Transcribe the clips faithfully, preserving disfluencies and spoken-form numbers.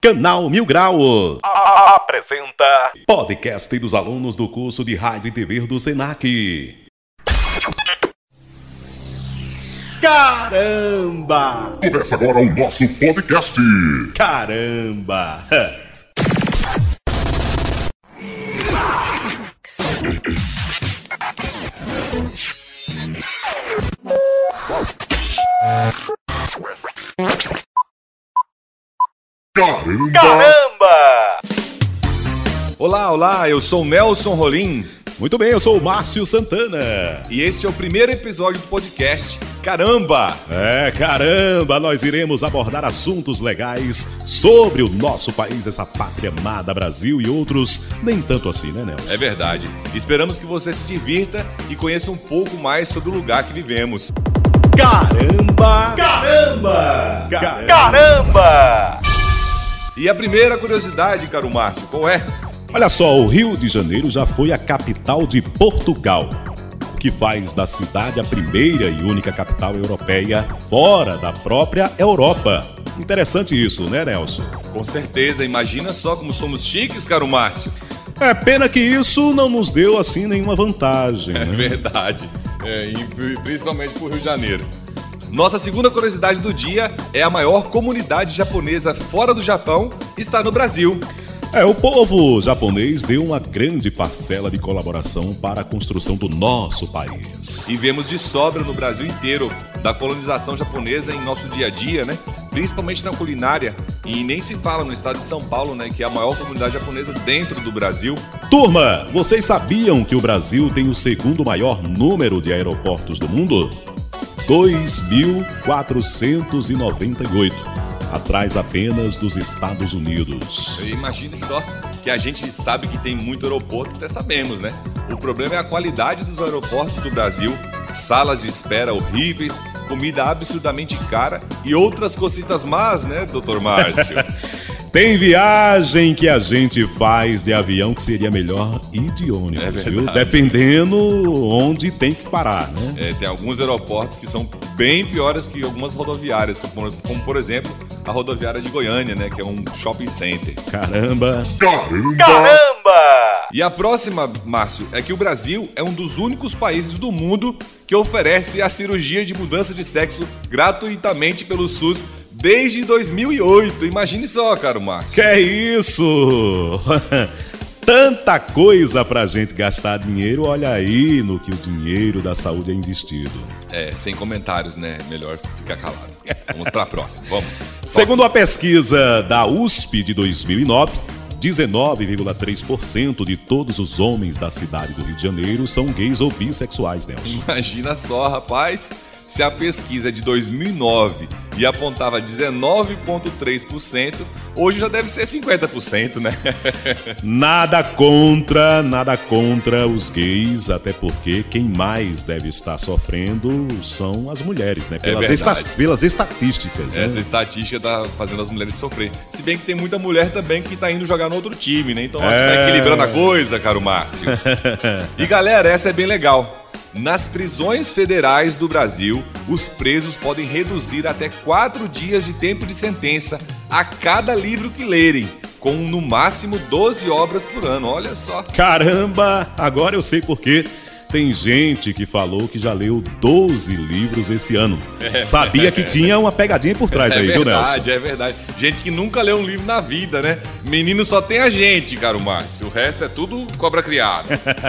Canal Mil Grau apresenta podcast dos alunos do curso de Rádio e T V do Senac. Caramba! Começa agora o nosso podcast. Caramba! Caramba! Caramba! Olá, olá, eu sou o Nelson Rolim. Muito bem, eu sou o Márcio Santana. E este é o primeiro episódio do podcast Caramba! É, caramba, nós iremos abordar assuntos legais sobre o nosso país, essa pátria amada Brasil e outros nem tanto assim, né, Nelson? É verdade. Esperamos que você se divirta e conheça um pouco mais sobre o lugar que vivemos. Caramba! Caramba! Caramba! Caramba! E a primeira curiosidade, caro Márcio, qual é? Olha só, o Rio de Janeiro já foi a capital de Portugal, o que faz da cidade a primeira e única capital europeia fora da própria Europa. Interessante isso, né, Nelson? Com certeza, imagina só como somos chiques, caro Márcio. É pena que isso não nos deu, assim, nenhuma vantagem. É né? verdade, é, e principalmente pro Rio de Janeiro. Nossa segunda curiosidade do dia é a maior comunidade japonesa fora do Japão está no Brasil. É, o povo japonês deu uma grande parcela de colaboração para a construção do nosso país. E vemos de sobra no Brasil inteiro da colonização japonesa em nosso dia a dia, né? Principalmente na culinária. E nem se fala no estado de São Paulo, né? Que é a maior comunidade japonesa dentro do Brasil. Turma, vocês sabiam que o Brasil tem o segundo maior número de aeroportos do mundo? dois mil quatrocentos e noventa e oito, atrás apenas dos Estados Unidos. Imagine só que a gente sabe que tem muito aeroporto, até sabemos, né? O problema é a qualidade dos aeroportos do Brasil, salas de espera horríveis, comida absurdamente cara e outras cositas más, né, doutor Márcio? Tem viagem que a gente faz de avião que seria melhor ir de ônibus, É viu? verdade. Dependendo onde tem que parar, né? É, tem alguns aeroportos que são bem piores que algumas rodoviárias, como, como por exemplo a rodoviária de Goiânia, né, que é um shopping center. Caramba! Caramba! Caramba! E a próxima, Márcio, é que o Brasil é um dos únicos países do mundo que oferece a cirurgia de mudança de sexo gratuitamente pelo SUS desde dois mil e oito. Imagine só, caro Márcio. Que é isso? Tanta coisa pra gente gastar dinheiro, olha aí no que o dinheiro da saúde é investido. É, sem comentários, né? Melhor ficar calado. Vamos pra próxima, vamos. Segundo a pesquisa da U S P de dois mil e nove, dezenove vírgula três por cento de todos os homens da cidade do Rio de Janeiro são gays ou bissexuais, Nelson. Imagina só, rapaz, se a pesquisa é de dois mil e nove e apontava dezenove vírgula três por cento, hoje já deve ser cinquenta por cento, né? Nada contra, nada contra os gays, até porque quem mais deve estar sofrendo são as mulheres, né? Pelas, verdade. esta- pelas estatísticas, Essa né? estatística tá fazendo as mulheres sofrer. Se bem que tem muita mulher também que tá indo jogar no outro time, né? Então a gente É. tá equilibrando a coisa, caro Márcio. E galera, essa é bem legal. Nas prisões federais do Brasil, os presos podem reduzir até quatro dias de tempo de sentença a cada livro que lerem, com no máximo doze obras por ano. Olha só. Caramba, agora eu sei por quê. Tem gente que falou que já leu doze livros esse ano. Sabia que tinha uma pegadinha por trás É aí, viu, Nelson? verdade, é verdade. Gente que nunca leu um livro na vida, né? Menino só tem a gente, caro Márcio. O resto é tudo cobra criada.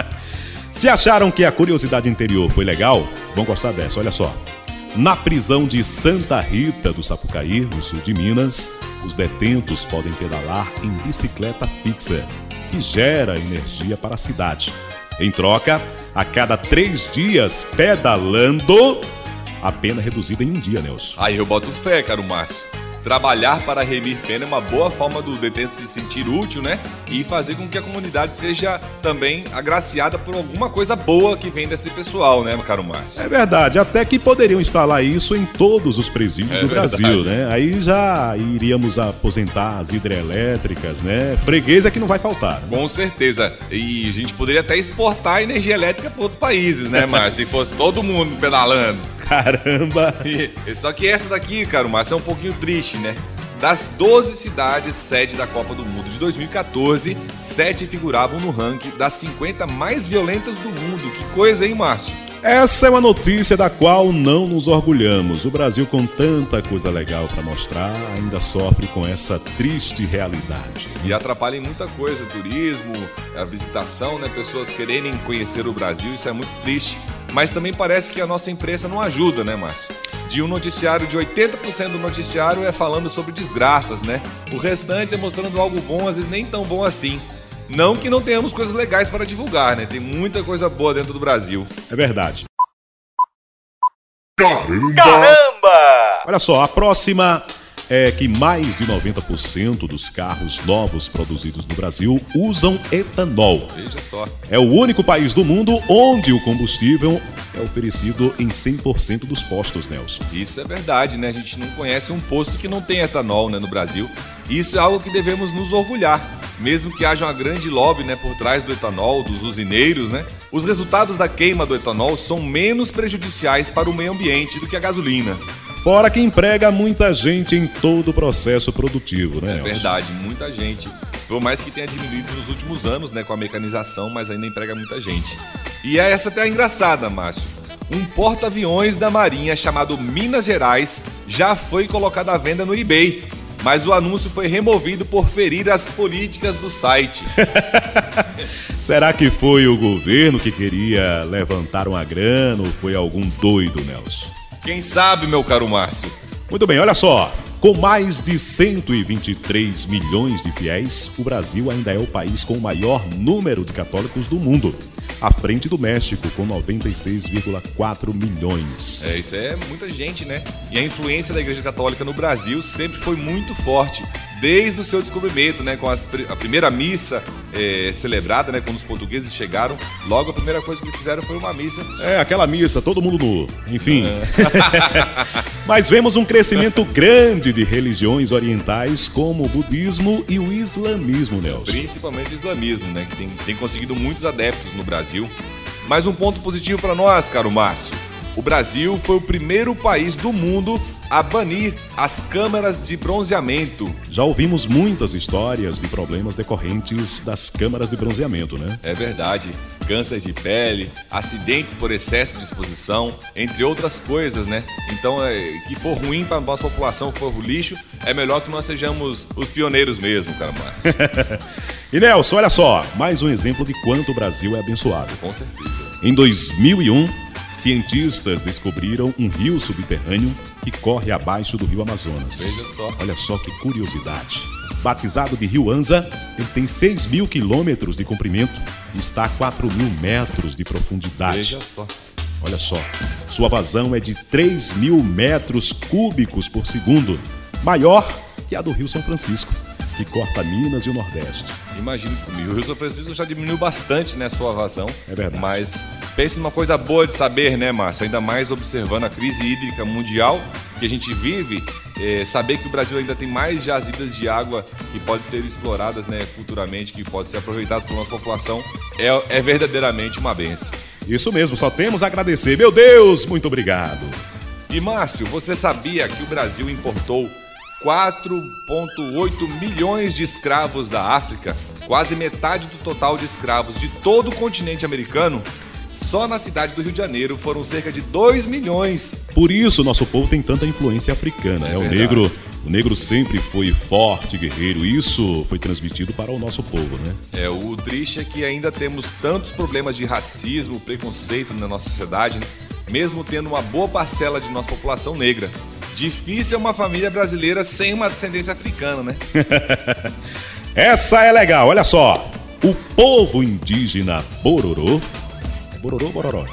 Se acharam que a curiosidade interior foi legal, vão gostar dessa, olha só. Na prisão de Santa Rita do Sapucaí, no sul de Minas, os detentos podem pedalar em bicicleta fixa, que gera energia para a cidade. Em troca, a cada três dias pedalando, a pena reduzida em um dia, Nelson. Aí eu boto fé, caro Márcio. Trabalhar para remir pena é uma boa forma do detento se sentir útil, né? E fazer com que a comunidade seja também agraciada por alguma coisa boa que vem desse pessoal, né, caro Márcio? É verdade, até que poderiam instalar isso em todos os presídios É do verdade. Brasil, né? Aí já iríamos aposentar as hidrelétricas, né? Freguês é que não vai faltar. Né? Com certeza. E a gente poderia até exportar energia elétrica para outros países, né, Márcio? Se fosse todo mundo pedalando. Caramba! E- Só que essa daqui, caro Márcio, é um pouquinho triste, né? Das doze cidades sede da Copa do Mundo de dois mil e catorze, sete figuravam no ranking das cinquenta mais violentas do mundo. Que coisa, hein, Márcio? Essa é uma notícia da qual não nos orgulhamos. O Brasil, com tanta coisa legal para mostrar, ainda sofre com essa triste realidade. E atrapalha em muita coisa, turismo, a visitação, né? Pessoas quererem conhecer o Brasil, isso é muito triste. Mas também parece que a nossa imprensa não ajuda, né, Márcio? De um noticiário, de oitenta por cento do noticiário é falando sobre desgraças, né? O restante é mostrando algo bom, às vezes nem tão bom assim. Não que não tenhamos coisas legais para divulgar, né? Tem muita coisa boa dentro do Brasil. É verdade. Caramba! Caramba! Olha só, a próxima é que mais de noventa por cento dos carros novos produzidos no Brasil usam etanol. Veja só. É o único país do mundo onde o combustível é oferecido em cem por cento dos postos, Nelson. Isso é verdade, né? A gente não conhece um posto que não tem etanol, né, no Brasil. Isso é algo que devemos nos orgulhar. Mesmo que haja uma grande lobby, né, por trás do etanol, dos usineiros, né? Os resultados da queima do etanol são menos prejudiciais para o meio ambiente do que a gasolina. Fora que emprega muita gente em todo o processo produtivo, né, É Nelson? verdade, muita gente. Por mais que tenha diminuído nos últimos anos, né, com a mecanização, mas ainda emprega muita gente. E essa até é engraçada, Márcio. Um porta-aviões da Marinha chamado Minas Gerais já foi colocado à venda no eBay, mas o anúncio foi removido por ferir as políticas do site. Será que foi o governo que queria levantar uma grana ou foi algum doido, Nelson? Quem sabe, meu caro Márcio? Muito bem, olha só. Com mais de cento e vinte e três milhões de fiéis, o Brasil ainda é o país com o maior número de católicos do mundo, à frente do México, com noventa e seis vírgula quatro milhões. É, isso é muita gente, né? E a influência da Igreja Católica no Brasil sempre foi muito forte, desde o seu descobrimento, né? Com as, a primeira missa é, celebrada, né? Quando os portugueses chegaram, logo a primeira coisa que eles fizeram foi uma missa. É, aquela missa, todo mundo nu, enfim. É. Mas vemos um crescimento grande de religiões orientais, como o budismo e o islamismo, Nelson. Principalmente o islamismo, né? Que tem, tem conseguido muitos adeptos no Brasil. Mas um ponto positivo para nós, caro Márcio. O Brasil foi o primeiro país do mundo a banir as câmaras de bronzeamento. Já ouvimos muitas histórias de problemas decorrentes das câmaras de bronzeamento, né? É verdade. Câncer de pele, acidentes por excesso de exposição, entre outras coisas, né? Então, é, que for ruim para a nossa população, for lixo, é melhor que nós sejamos os pioneiros mesmo, cara Márcio. E Nelson, olha só, mais um exemplo de quanto o Brasil é abençoado. Com certeza. Em dois mil e um, cientistas descobriram um rio subterrâneo que corre abaixo do rio Amazonas. Veja só. Olha só que curiosidade. Batizado de Rio Anza, ele tem seis mil quilômetros de comprimento e está a quatro mil metros de profundidade. Veja só. Olha só, sua vazão é de três mil metros cúbicos por segundo, maior que a do Rio São Francisco, que corta Minas e o Nordeste. Imagino que o Rio São Francisco já diminuiu bastante, né, sua vazão. É verdade. Mas pense numa coisa boa de saber, né, Márcio? Ainda mais observando a crise hídrica mundial que a gente vive, é, saber que o Brasil ainda tem mais jazidas de água que podem ser exploradas, né, futuramente, que podem ser aproveitadas pela nossa população, é, é verdadeiramente uma bênção. Isso mesmo, só temos a agradecer. Meu Deus, muito obrigado. E, Márcio, você sabia que o Brasil importou quatro vírgula oito milhões de escravos da África, quase metade do total de escravos de todo o continente americano? Só na cidade do Rio de Janeiro foram cerca de dois milhões. Por isso nosso povo tem tanta influência africana, É né? O verdade. negro, o negro sempre foi forte, guerreiro. Isso foi transmitido para o nosso povo, né? É, o triste é que ainda temos tantos problemas de racismo, preconceito na nossa sociedade, né? Mesmo tendo uma boa parcela de nossa população negra. Difícil é uma família brasileira sem uma descendência africana, né? Essa é legal, olha só. O povo indígena Bororó... É Bororó ou Bororó?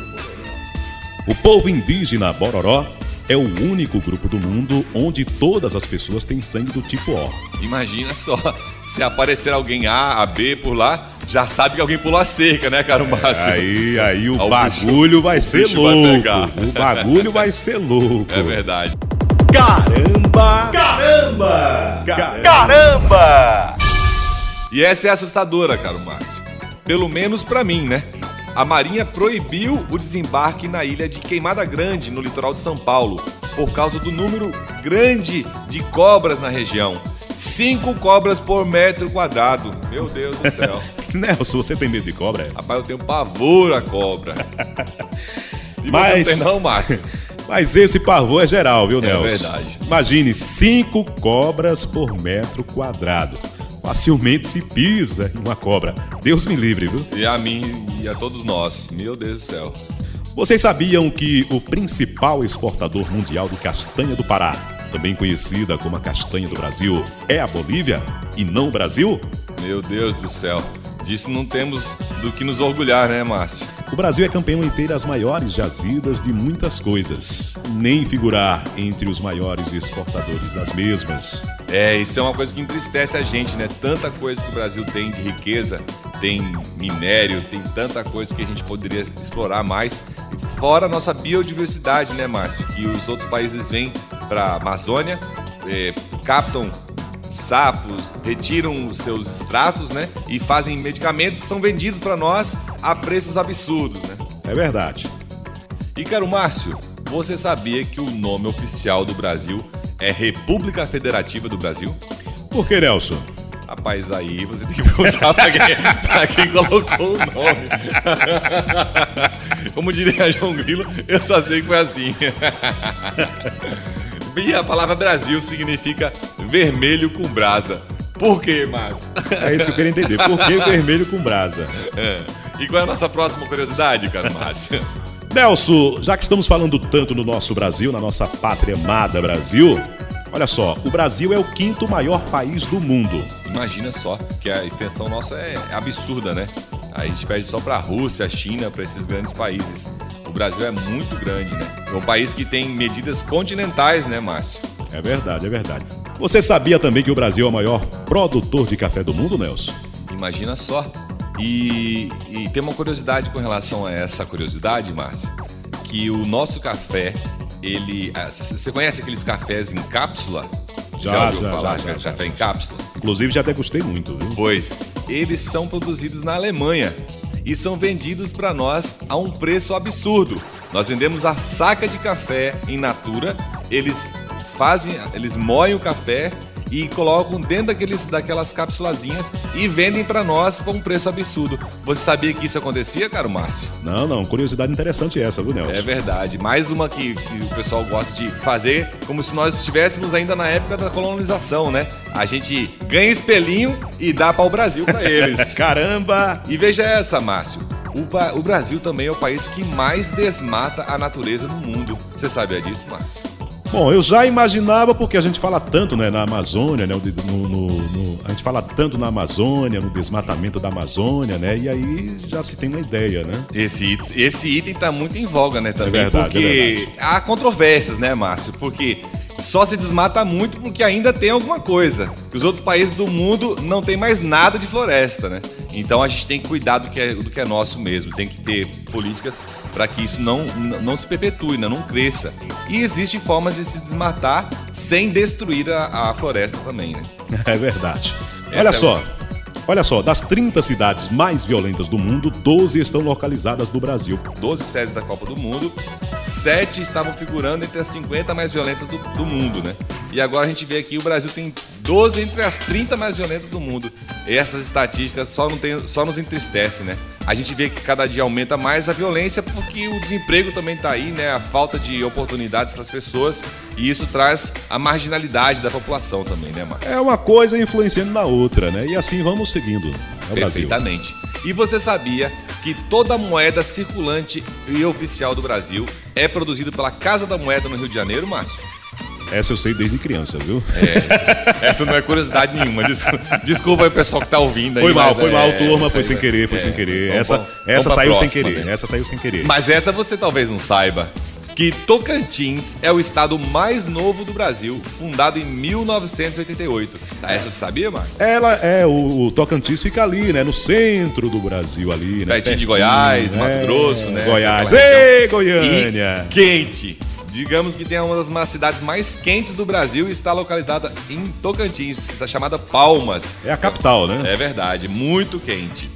O povo indígena Bororó é o único grupo do mundo onde todas as pessoas têm sangue do tipo O. Imagina só, se aparecer alguém A, a B por lá, já sabe que alguém pulou a cerca, né, caro Márcio? Aí, aí o Ah, o bagulho bicho- vai o ser bicho vai louco. pegar. O bagulho vai ser louco. É verdade. Caramba! Caramba! Caramba! Caramba! E essa é assustadora, caro Márcio. Pelo menos pra mim, né? A Marinha proibiu o desembarque na ilha de Queimada Grande, no litoral de São Paulo, por causa do número grande de cobras na região. Cinco cobras por metro quadrado. Meu Deus do céu. Nelson, você tem medo de cobra? Rapaz, eu tenho pavor a cobra. E Mas... você não tem não, Márcio? Mas esse pavor é geral, viu, Nelson? É verdade. Imagine cinco cobras por metro quadrado. Facilmente se pisa em uma cobra. Deus me livre, viu? E a mim e a todos nós. Meu Deus do céu. Vocês sabiam que o principal exportador mundial de castanha do Pará, também conhecida como a castanha do Brasil, é a Bolívia e não o Brasil? Meu Deus do céu. Disso não temos do que nos orgulhar, né, Márcio? O Brasil é campeão em ter as maiores jazidas de muitas coisas, nem figurar entre os maiores exportadores das mesmas. É, isso é uma coisa que entristece a gente, né? Tanta coisa que o Brasil tem de riqueza, tem minério, tem tanta coisa que a gente poderia explorar mais. Fora a nossa biodiversidade, né, Márcio? Que os outros países vêm para a Amazônia, é, captam sapos, retiram os seus extratos, né? E fazem medicamentos que são vendidos para nós a preços absurdos, né? É verdade. E, caro Márcio, você sabia que o nome oficial do Brasil é República Federativa do Brasil? Por que, Nelson? Rapaz, aí você tem que perguntar pra quem, pra quem colocou o nome. Como diria João Grilo, eu só sei que foi assim. E a palavra Brasil significa vermelho com brasa. Por quê, Márcio? É isso que eu quero entender. Por que vermelho com brasa? É. E qual é a nossa próxima curiosidade, cara Márcio? Nelson, já que estamos falando tanto no nosso Brasil, na nossa pátria amada Brasil, olha só, o Brasil é o quinto maior país do mundo. Imagina só que a extensão nossa é absurda, né? A gente perde só para a Rússia, a China, para esses grandes países. O Brasil é muito grande, né? É um país que tem medidas continentais, né, Márcio? É verdade, é verdade. Você sabia também que o Brasil é o maior produtor de café do mundo, Nelson? Imagina só. E, e tem uma curiosidade com relação a essa curiosidade, Márcio, que o nosso café, ele... Você conhece aqueles cafés em cápsula? Já, já ouviu já, falar já, de já, café já, em cápsula? Inclusive já até gostei muito, viu? Pois, eles são produzidos na Alemanha e são vendidos para nós a um preço absurdo. Nós vendemos a saca de café in natura, eles fazem, eles moem o café e colocam dentro daqueles, daquelas capsulazinhas e vendem para nós por um preço absurdo. Você sabia que isso acontecia, caro Márcio? Não, não, curiosidade interessante essa, viu, Nelson? É verdade. Mais uma que, que o pessoal gosta de fazer como se nós estivéssemos ainda na época da colonização, né? A gente ganha espelhinho e dá para o Brasil para eles. Caramba! E veja essa, Márcio. O, ba- o Brasil também é o país que mais desmata a natureza no mundo. Você sabia disso, Márcio? Bom, eu já imaginava, porque a gente fala tanto, né, na Amazônia, né, no, no, no, a gente fala tanto na Amazônia, no desmatamento da Amazônia, né, e aí já se tem uma ideia, né? Esse, esse item tá muito em voga, né, também, é verdade, porque é verdade. Há controvérsias, né, Márcio, porque só se desmata muito porque ainda tem alguma coisa, que os outros países do mundo não tem mais nada de floresta, né, então a gente tem que cuidar do que é, do que é nosso mesmo, tem que ter políticas para que isso não, não se perpetue, né? Não cresça. E existem formas de se desmatar sem destruir a, a floresta também, né? É verdade. Essa Olha é só, uma... olha só, das trinta cidades mais violentas do mundo, doze estão localizadas no Brasil. doze sedes da Copa do Mundo, sete estavam figurando entre as cinquenta mais violentas do, do mundo, né? E agora a gente vê aqui o Brasil tem doze entre as trinta mais violentas do mundo. E essas estatísticas só, não tem, só nos entristecem, né? A gente vê que cada dia aumenta mais a violência porque o desemprego também está aí, né? A falta de oportunidades para as pessoas e isso traz a marginalidade da população também, né, Marcos? É uma coisa influenciando na outra, né? E assim vamos seguindo. É o Brasil. Perfeitamente. E você sabia que toda moeda circulante e oficial do Brasil é produzida pela Casa da Moeda no Rio de Janeiro, Márcio? Essa eu sei desde criança, viu? É, essa não é curiosidade nenhuma. Desculpa, desculpa aí o pessoal que tá ouvindo aí. Foi mal, mas foi é, mal, turma, é, foi sem é, querer, foi é, sem querer. vamos Essa, pra- essa vamos pra saiu sem próxima, querer, né? essa saiu sem querer. Mas essa você talvez não saiba. Que Tocantins é o estado mais novo do Brasil, fundado em mil novecentos e oitenta e oito. Essa você sabia, Márcio? Ela é, o, o Tocantins fica ali, né? No centro do Brasil ali, né? Pertinho de Goiás, Mato é, Grosso, né? Goiás. Aquela Ei, região. Goiânia! E quente. Digamos que tem uma das cidades mais quentes do Brasil e está localizada em Tocantins, está chamada Palmas. É a capital, né? É verdade, muito quente.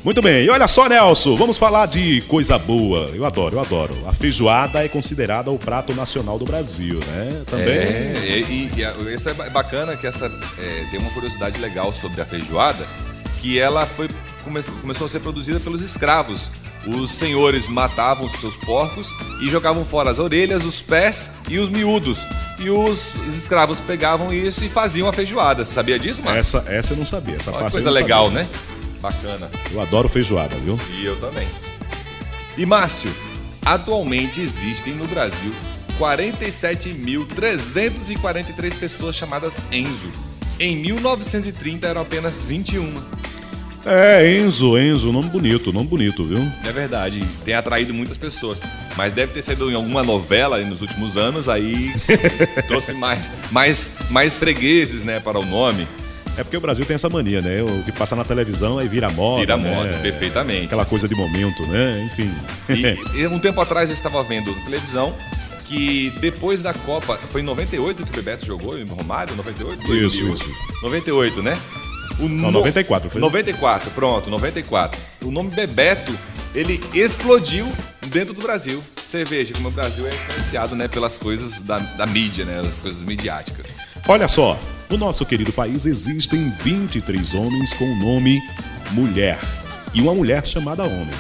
Muito bem, e olha só, Nelson, vamos falar de coisa boa. Eu adoro, eu adoro. A feijoada é considerada o prato nacional do Brasil, né? Também. É, e, e, e isso é bacana, que essa é, tem uma curiosidade legal sobre a feijoada, que ela foi, come, começou a ser produzida pelos escravos. Os senhores matavam os seus porcos e jogavam fora as orelhas, os pés e os miúdos. E os escravos pegavam isso e faziam a feijoada. Você sabia disso, Márcio? Essa, essa eu não sabia. Essa Olha parte coisa eu não legal, sabia. né? Bacana. Eu adoro feijoada, viu? E eu também. E, Márcio, atualmente existem no Brasil quarenta e sete mil trezentas e quarenta e três pessoas chamadas Enzo. Em mil novecentos e trinta eram apenas vinte e um. É, Enzo, Enzo, nome bonito, nome bonito, viu? É verdade, tem atraído muitas pessoas. Mas deve ter sido em alguma novela aí nos últimos anos, aí trouxe mais, mais, mais fregueses, né, para o nome. É porque o Brasil tem essa mania, né? O que passa na televisão aí vira moda. Vira né? moda, perfeitamente. Aquela coisa de momento, né? Enfim. E, e um tempo atrás eu estava vendo na televisão que depois da Copa, foi em noventa e oito que o Bebeto jogou, em Romário, noventa e oito? Isso, isso. noventa e oito, né? O Não, no... noventa e quatro. Foi? noventa e quatro, pronto, noventa e quatro. O nome Bebeto, ele explodiu dentro do Brasil. Você veja como o Brasil é influenciado, né, pelas coisas da, da mídia, né, as coisas midiáticas. Olha só, no nosso querido país existem vinte e três homens com o nome Mulher. E uma mulher chamada Homem.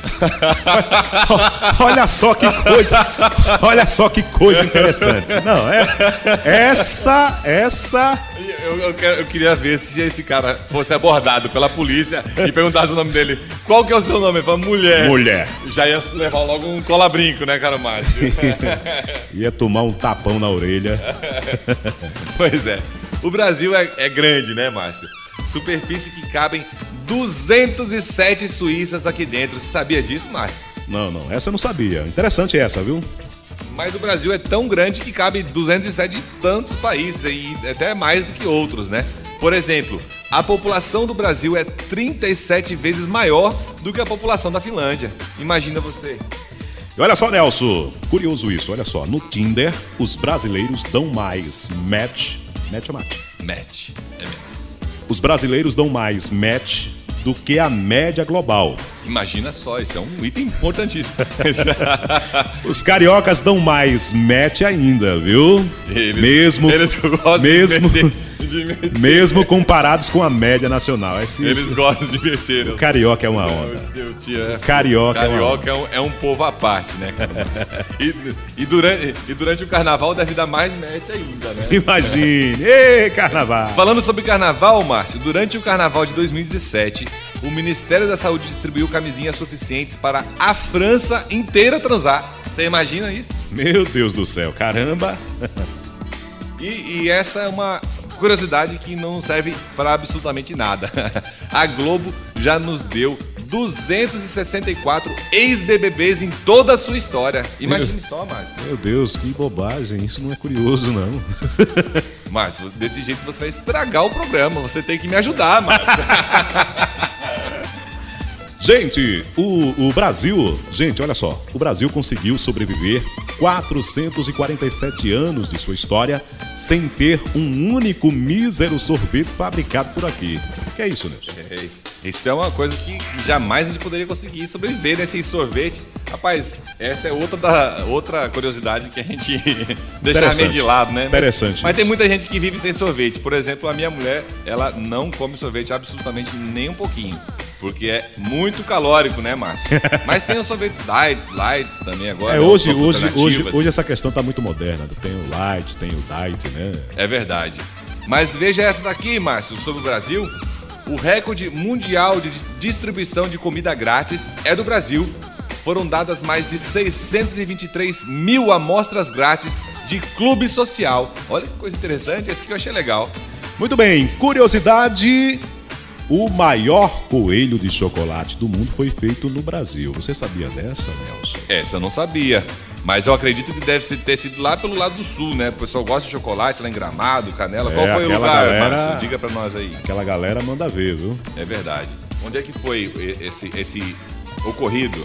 Olha só que coisa, olha só que coisa interessante. Não, é, essa, essa... Eu, eu, eu queria ver se esse cara fosse abordado pela polícia e perguntasse o nome dele. Qual que é o seu nome? Ele fala, Mulher. Mulher. Já ia levar logo um colabrinco, né, cara Márcio? Ia tomar um tapão na orelha. Pois é. O Brasil é, é grande, né, Márcio? Superfície que cabem duzentas e sete Suíças aqui dentro. Você sabia disso, Márcio? Não, não, essa eu não sabia. Interessante essa, viu? Mas o Brasil é tão grande que cabe duzentos e sete de tantos países, e até mais do que outros, né? Por exemplo, a população do Brasil é trinta e sete vezes maior do que a população da Finlândia. Imagina você. E olha só, Nelson, curioso isso, olha só. No Tinder, os brasileiros dão mais match... Match ou match? Match. É mesmo. Os brasileiros dão mais match do que a média global. Imagina só, isso é um item importantíssimo. Os cariocas dão mais match ainda, viu? Eles, mesmo, eles gostam mesmo, de meter, de meter. mesmo comparados com a média nacional. Esse, Eles gostam de meter. O carioca é uma onda. Eu, eu tinha... Carioca, Carioca é, é, um, é um povo à parte, né, cara? E, e, durante, e durante o carnaval deve dar mais match ainda, né? Imagine! Ei, carnaval! Falando sobre carnaval, Márcio, durante o carnaval de dois mil e dezessete, o Ministério da Saúde distribuiu camisinhas suficientes para a França inteira transar. Você imagina isso? Meu Deus do céu, caramba! E, e essa é uma curiosidade que não serve para absolutamente nada. A Globo já nos deu duzentos e sessenta e quatro ex-B B Bs em toda a sua história. Imagine Meu... só, Márcio. Meu Deus, que bobagem. Isso não é curioso, não. Márcio, desse jeito você vai estragar o programa. Você tem que me ajudar, Márcio. Gente, o, o Brasil... Gente, olha só. O Brasil conseguiu sobreviver quatrocentos e quarenta e sete anos de sua história sem ter um único mísero sorvete fabricado por aqui. O que é isso, Nelson? É, isso é uma coisa que jamais a gente poderia conseguir sobreviver, né? Sem sorvete. Rapaz, essa é outra, da, outra curiosidade que a gente deixa meio de lado, né? Interessante. Mas, mas tem muita gente que vive sem sorvete. Por exemplo, a minha mulher, ela não come sorvete absolutamente nem um pouquinho. Porque é muito calórico, né, Márcio? Mas tem os sorvetes light, lights também agora. É, né? hoje, hoje, hoje, hoje essa questão tá muito moderna. Tem o light, tem o diet, né? É verdade. Mas veja essa daqui, Márcio, sobre o Brasil. O recorde mundial de distribuição de comida grátis é do Brasil. Foram dadas mais de seiscentos e vinte e três mil amostras grátis de clube social. Olha que coisa interessante, esse que eu achei legal. Muito bem, curiosidade... O maior coelho de chocolate do mundo foi feito no Brasil. Você sabia dessa, Nelson? Essa eu não sabia. Mas eu acredito que deve ter sido lá pelo lado do sul, né? O pessoal gosta de chocolate lá em Gramado, Canela. É, Qual foi o lugar, galera... Márcio? Diga pra nós aí. Aquela galera manda ver, viu? É verdade. Onde é que foi esse, esse ocorrido?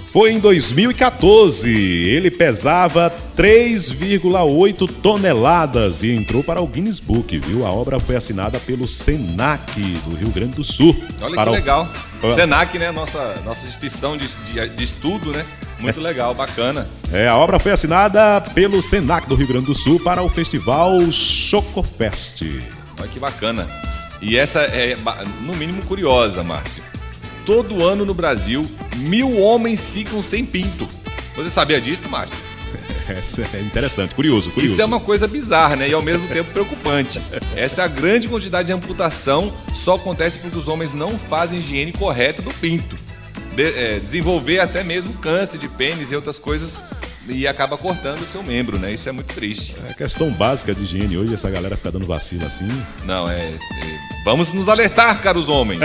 Foi em dois mil e quatorze, ele pesava três vírgula oito toneladas e entrou para o Guinness Book, viu? A obra foi assinada pelo Senac do Rio Grande do Sul. Olha para que o... legal. O... Senac, né? Nossa, nossa instituição de, de, de estudo, né? Muito legal, bacana. É, a obra foi assinada pelo Senac do Rio Grande do Sul para o festival Chocofest. Olha que bacana. E essa é, no mínimo, curiosa, Márcio. Todo ano no Brasil, mil homens ficam sem pinto. Você sabia disso, Márcio? Essa é interessante, curioso, curioso. Isso é uma coisa bizarra, né? E ao mesmo tempo preocupante. Essa é a grande quantidade de amputação só acontece porque os homens não fazem higiene correta do pinto. De, é, desenvolver até mesmo câncer de pênis e outras coisas e acaba cortando o seu membro, né? Isso é muito triste. É questão básica de higiene hoje, essa galera fica dando vacina assim. Não, é... é vamos nos alertar, caros homens.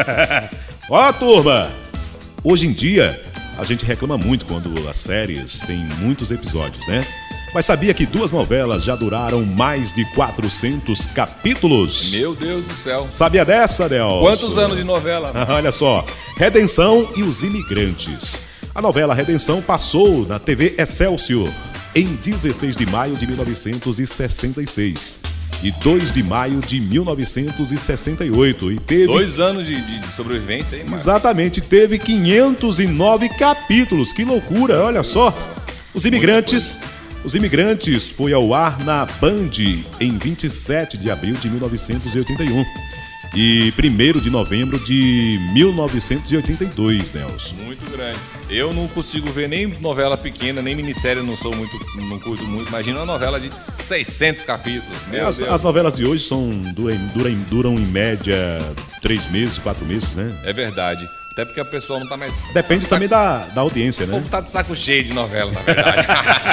Ó, turma! Hoje em dia, a gente reclama muito quando as séries têm muitos episódios, né? Mas sabia que duas novelas já duraram mais de quatrocentos capítulos? Meu Deus do céu. Sabia dessa, Nelson? Quantos anos de novela? Olha só, Redenção e os Imigrantes. A novela Redenção passou na T V Excelsior em dezesseis de maio de mil novecentos e sessenta e seis. E dois de maio de mil novecentos e sessenta e oito. E teve... Dois anos de, de, de sobrevivência aí, Marcos. Exatamente, teve quinhentos e nove capítulos. Que loucura, olha só. Os Imigrantes... Os Imigrantes foi ao ar na Band em vinte e sete de abril de mil novecentos e oitenta e um. E primeiro de novembro de mil novecentos e oitenta e dois, Nelson. Muito grande. Eu não consigo ver nem novela pequena, nem minissérie, não sou muito, não curto muito. Imagina uma novela de seiscentos capítulos. Meu as, Deus. as novelas de hoje são duram, duram, duram em média três meses, quatro meses, né? É verdade. Até porque a pessoa não tá mais... Depende também da, da audiência, né? O povo tá de saco cheio de novela, na verdade.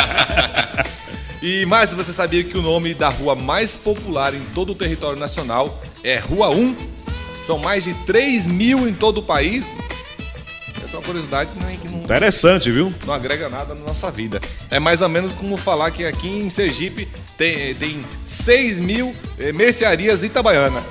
E, Márcio, você sabia que o nome da rua mais popular em todo o território nacional é Rua um? São mais de três mil em todo o país. Essa é uma curiosidade que não... Interessante, viu? Não agrega nada na nossa vida. É mais ou menos como falar que aqui em Sergipe tem, tem seis mil eh, mercearias Itabaiana.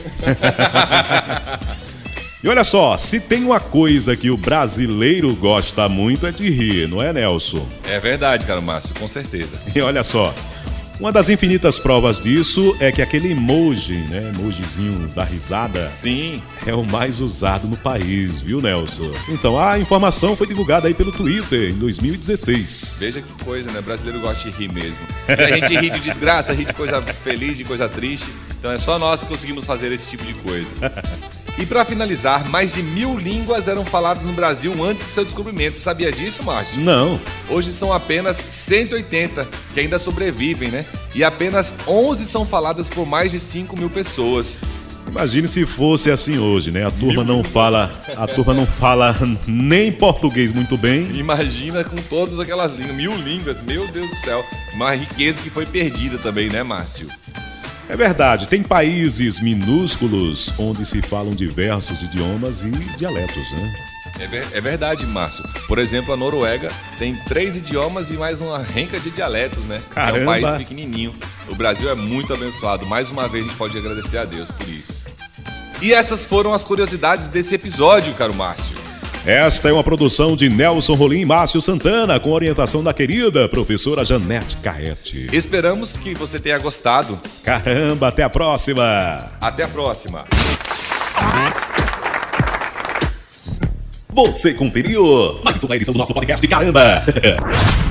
E olha só, se tem uma coisa que o brasileiro gosta muito é de rir, não é, Nelson? É verdade, cara Márcio, com certeza. E olha só, uma das infinitas provas disso é que aquele emoji, né, emojizinho da risada, sim, é o mais usado no país, viu, Nelson? Então, a informação foi divulgada aí pelo Twitter em dois mil e dezesseis. Veja que coisa, né? O brasileiro gosta de rir mesmo. A gente ri de desgraça, ri de coisa feliz, de coisa triste. Então é só nós que conseguimos fazer esse tipo de coisa. E para finalizar, mais de mil línguas eram faladas no Brasil antes do seu descobrimento. Você sabia disso, Márcio? Não. Hoje são apenas cento e oitenta que ainda sobrevivem, né? E apenas onze são faladas por mais de cinco mil pessoas. Imagine se fosse assim hoje, né? A turma não fala, a turma não fala nem português muito bem. Imagina com todas aquelas línguas, mil línguas, meu Deus do céu. Uma riqueza que foi perdida também, né, Márcio? É verdade, tem países minúsculos onde se falam diversos idiomas e dialetos, né? É, ver, é verdade, Márcio. Por exemplo, a Noruega tem três idiomas e mais uma renca de dialetos, né? Caramba. É um país pequenininho. O Brasil é muito abençoado. Mais uma vez a gente pode agradecer a Deus por isso. E essas foram as curiosidades desse episódio, caro Márcio. Esta é uma produção de Nelson Rolim e Márcio Santana, com orientação da querida professora Janete Caete. Esperamos que você tenha gostado. Caramba, até a próxima! Até a próxima! Você conferiu mais uma edição do nosso podcast, caramba!